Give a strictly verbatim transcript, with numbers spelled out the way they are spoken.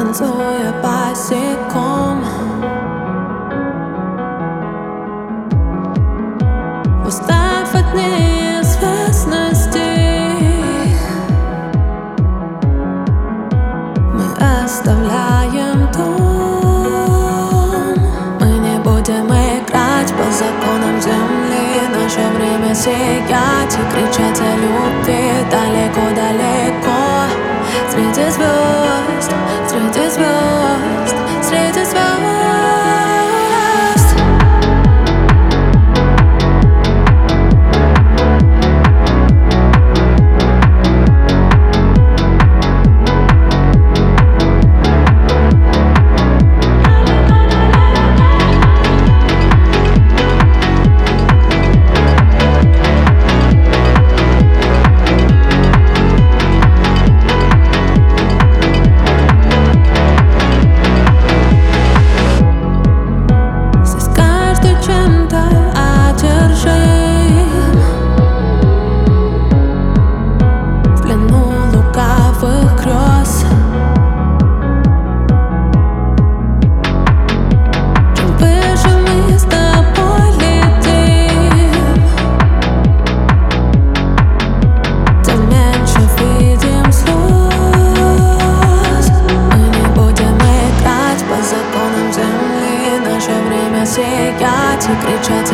танцуя босиком. Устав от неизвестности, мы оставляем дом. Мы не будем играть по законам земли. Наше время сиять и кричать о любви далеко-далеко. Среди звезд, среди звезд, среди звезд. Сиять и кричать